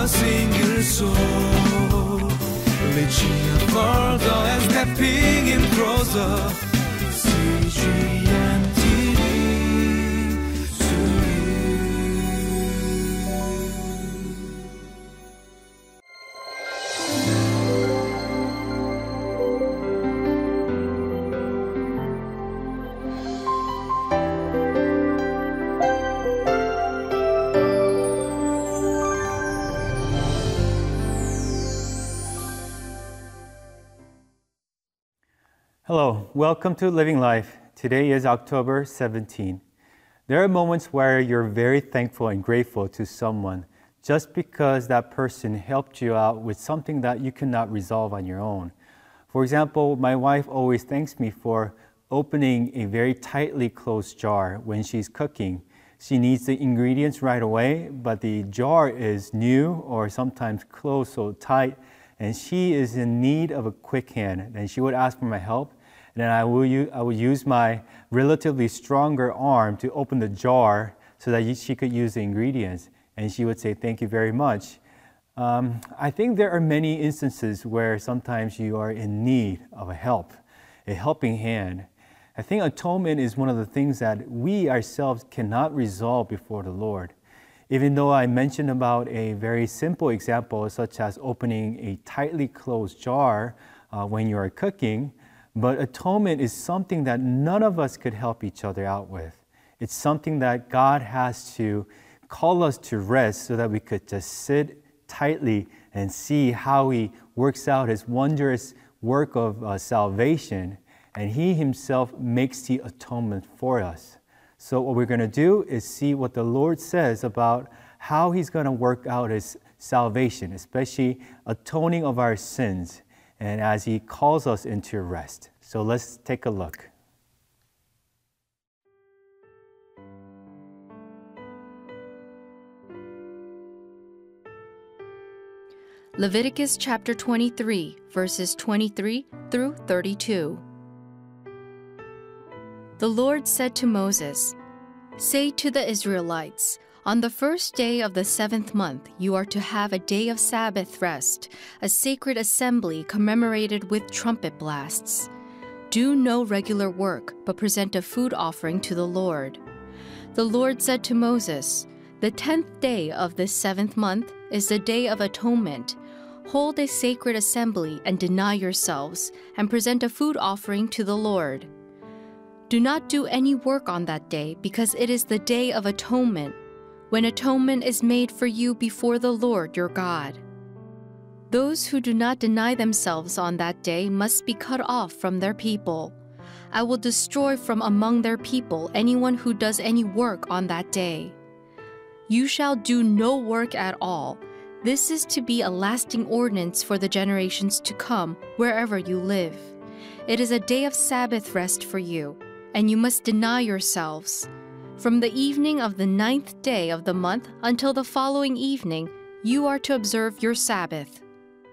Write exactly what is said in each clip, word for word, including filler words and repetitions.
single soul, reaching further and stepping in closer. 씨지엔티비 Hello, welcome to Living Life. Today is October seventeenth. There are moments where you're very thankful and grateful to someone just because that person helped you out with something that you cannot resolve on your own. For example, my wife always thanks me for opening a very tightly closed jar when she's cooking. She needs the ingredients right away, but the jar is new or sometimes closed so tight, and she is in need of a quick hand. And she would ask for my help. And then I will, use, I will use my relatively stronger arm to open the jar so that she could use the ingredients. And she would say, thank you very much. Um, I think there are many instances where sometimes you are in need of a help, a helping hand. I think atonement is one of the things that we ourselves cannot resolve before the Lord. Even though I mentioned about a very simple example, such as opening a tightly closed jar uh, when you are cooking, but atonement is something that none of us could help each other out with. It's something that God has to call us to rest so that we could just sit tightly and see how He works out His wondrous work of uh, salvation, and He Himself makes the atonement for us. So what we're going to do is see what the Lord says about how He's going to work out His salvation, especially atoning of our sins, and as He calls us into rest. So let's take a look. Leviticus chapter twenty-three, verses twenty-three through thirty-two. The Lord said to Moses, "Say to the Israelites, on the first day of the seventh month, you are to have a day of Sabbath rest, a sacred assembly commemorated with trumpet blasts. Do no regular work, but present a food offering to the Lord." The Lord said to Moses, "The tenth day of this seventh month is the day of atonement. Hold a sacred assembly and deny yourselves, and present a food offering to the Lord. Do not do any work on that day, because it is the day of atonement, when atonement is made for you before the Lord your God. Those who do not deny themselves on that day must be cut off from their people. I will destroy from among their people anyone who does any work on that day. You shall do no work at all. This is to be a lasting ordinance for the generations to come, wherever you live. It is a day of Sabbath rest for you, and you must deny yourselves. From the evening of the ninth day of the month until the following evening, you are to observe your Sabbath."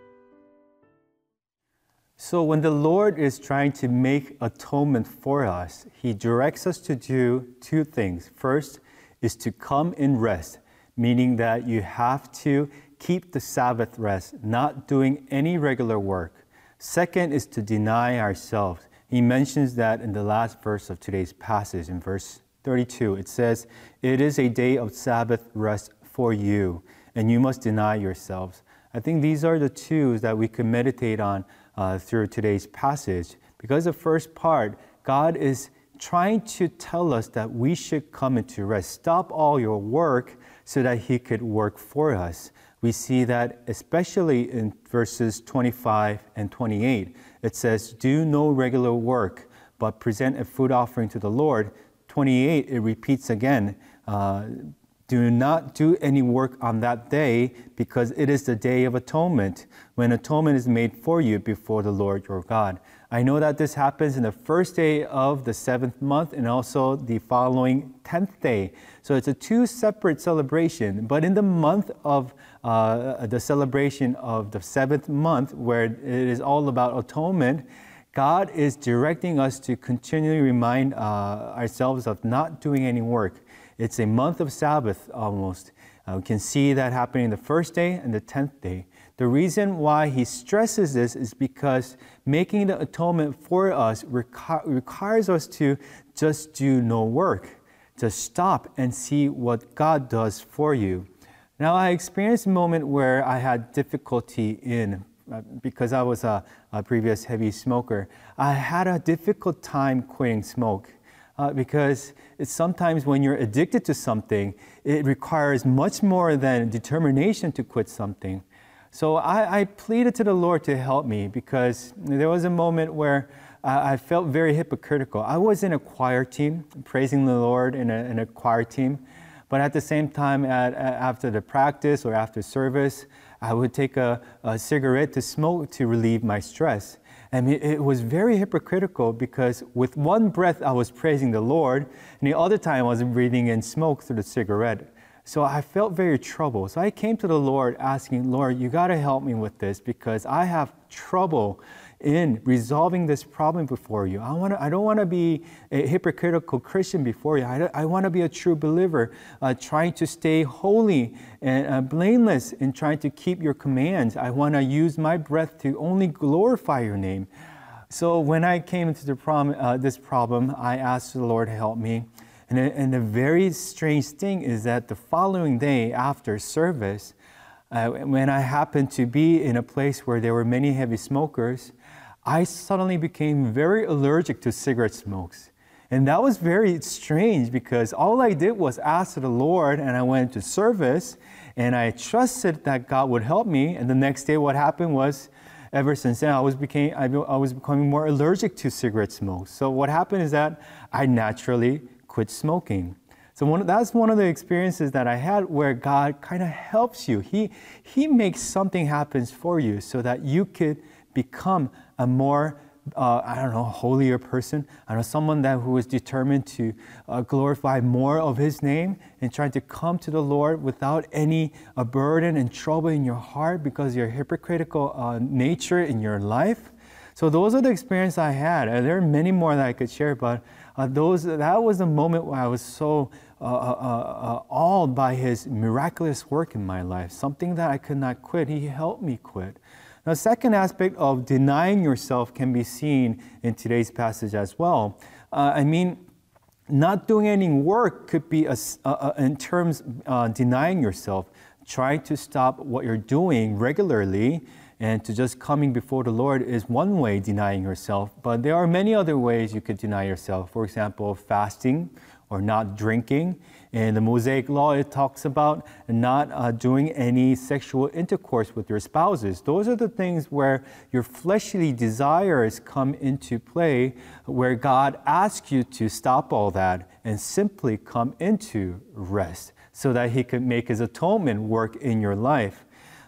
So when the Lord is trying to make atonement for us, He directs us to do two things. First is to come in rest, meaning that you have to keep the Sabbath rest, not doing any regular work. Second is to deny ourselves. He mentions that in the last verse of today's passage, in verse thirty-two. It says, "It is a day of Sabbath rest for you, and you must deny yourselves." I think these are the two that we can meditate on uh, through today's passage. Because the first part, God is trying to tell us that we should come into rest. Stop all your work so that He could work for us. We see that especially in verses twenty-five and twenty-eight. It says, "Do no regular work, but present a food offering to the Lord." twenty-eight, it repeats again, uh, "Do not do any work on that day, because it is the day of atonement, when atonement is made for you before the Lord your God." I know that this happens in the first day of the seventh month and also the following tenth day. So it's a two separate celebration. But in the month of uh, the celebration of the seventh month, where it is all about atonement, God is directing us to continually remind uh, ourselves of not doing any work. It's a month of Sabbath almost. Uh, we can see that happening the first day and the tenth day. The reason why he stresses this is because making the atonement for us requ- requires us to just do no work, just stop and see what God does for you. Now, I experienced a moment where I had difficulty in, uh, because I was a, a previous heavy smoker, I had a difficult time quitting smoke. Uh, because it's sometimes when you're addicted to something, it requires much more than determination to quit something. So I, I pleaded to the Lord to help me, because there was a moment where uh, I felt very hypocritical. I was in a choir team, praising the Lord in a, in a choir team, but at the same time, at, after the practice or after service, I would take a, a cigarette to smoke to relieve my stress. And it was very hypocritical, because with one breath I was praising the Lord, and the other time I was breathing in smoke through the cigarette. So I felt very troubled. So I came to the Lord asking, Lord, you got to help me with this, because I have trouble in resolving this problem before you. I want to. I don't want to be a hypocritical Christian before you. I, I want to be a true believer, uh, trying to stay holy and uh, blameless in trying to keep your commands. I want to use my breath to only glorify your name. So when I came into the problem, uh, this problem, I asked the Lord to help me. And, and the very strange thing is that the following day after service, uh, when I happened to be in a place where there were many heavy smokers, I suddenly became very allergic to cigarette smokes. And that was very strange, because all I did was ask the Lord, and I went to service, and I trusted that God would help me. And the next day what happened was, ever since then, I was, became, I, I was becoming more allergic to cigarette smoke. So what happened is that I naturally quit smoking. So one, that's one of the experiences that I had where God kind of helps you. He, he makes something happen for you so that you could become a more, uh, I don't know, holier person. I don't know, someone that who is determined to uh, glorify more of His name and trying to come to the Lord without any uh, burden and trouble in your heart because of your hypocritical uh, nature in your life. So those are the experiences I had. And there are many more that I could share, but uh, those that was the moment where I was so uh, uh, uh, awed by His miraculous work in my life, something that I could not quit. He helped me quit. Now, the second aspect of denying yourself can be seen in today's passage as well. Uh, I mean, not doing any work could be, a, a, a, in terms uh, denying yourself, trying to stop what you're doing regularly and to just coming before the Lord is one way denying yourself. But there are many other ways you could deny yourself. For example, fasting or not drinking. In the Mosaic Law, it talks about not uh, doing any sexual intercourse with your spouses. Those are the things where your fleshly desires come into play, where God asks you to stop all that and simply come into rest so that He could make His atonement work in your life.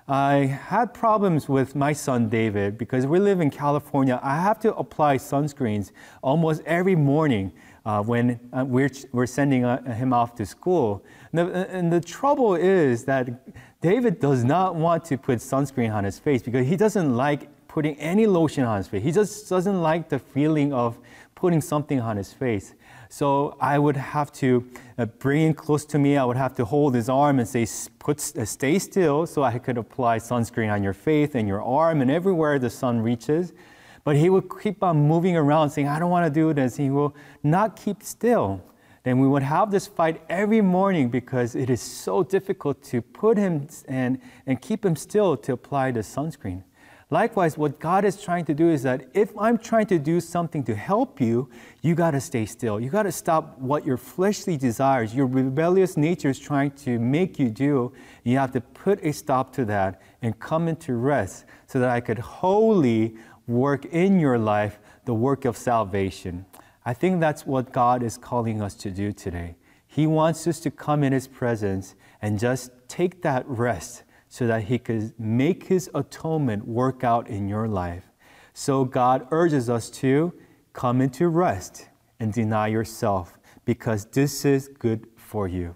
I had problems with my son David because we live in California. I have to apply sunscreens almost every morning uh, when uh, we're, we're sending uh, him off to school. And the, and the trouble is that David does not want to put sunscreen on his face because he doesn't like putting any lotion on his face. He just doesn't like the feeling of putting something on his face. So I would have to uh, bring him close to me. I would have to hold his arm and say, "Put, uh, stay still," so I could apply sunscreen on your face and your arm and everywhere the sun reaches. But he would keep on moving around saying, "I don't want to do this." He will not keep still. Then we would have this fight every morning because it is so difficult to put him and, and keep him still to apply the sunscreen. Likewise, what God is trying to do is that if I'm trying to do something to help you, you got to stay still. You got to stop what your fleshly desires, your rebellious nature is trying to make you do. You have to put a stop to that and come into rest so that I could wholly work in your life the work of salvation. I think that's what God is calling us to do today. He wants us to come in His presence and just take that rest so that He could make His atonement work out in your life. So God urges us to come into rest and deny yourself because this is good for you.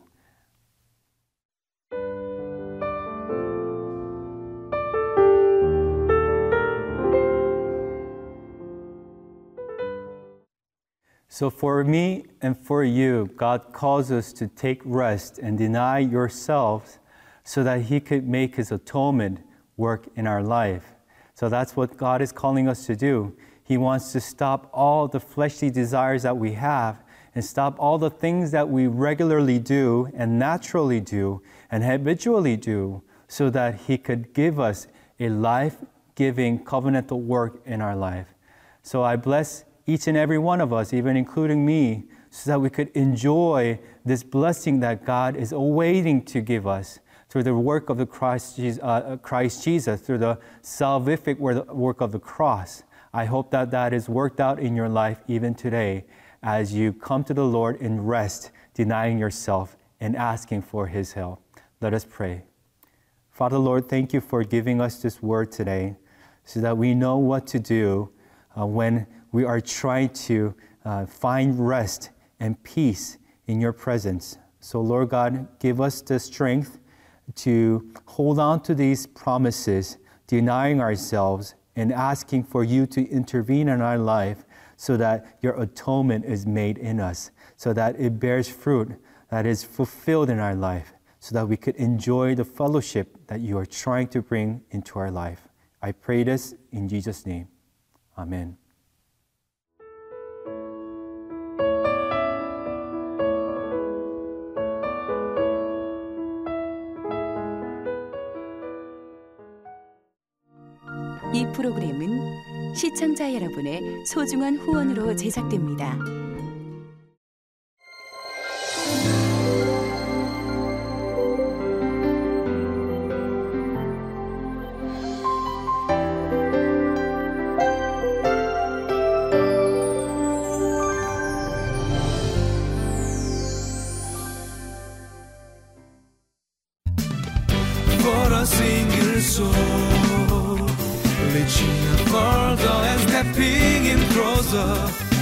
So for me and for you, God calls us to take rest and deny yourselves so that he could make his atonement work in our life. So that's what God is calling us to do. He wants to stop all the fleshly desires that we have and stop all the things that we regularly do and naturally do and habitually do, so that he could give us a life-giving covenantal work in our life. So I bless each and every one of us, even including me, so that we could enjoy this blessing that God is awaiting to give us through the work of the Christ, uh, Christ Jesus, through the salvific work of the cross. I hope that that is worked out in your life even today as you come to the Lord in rest, denying yourself and asking for his help. Let us pray. Father, Lord, thank you for giving us this word today so that we know what to do uh, when we are trying to uh, find rest and peace in your presence. So, Lord God, give us the strength to hold on to these promises, denying ourselves and asking for you to intervene in our life so that your atonement is made in us, so that it bears fruit that is fulfilled in our life, so that we could enjoy the fellowship that you are trying to bring into our life. I pray this in Jesus' name. Amen. 이 프로그램은 시청자 여러분의 소중한 후원으로 제작됩니다. For a single soul, reaching further and stepping in closer.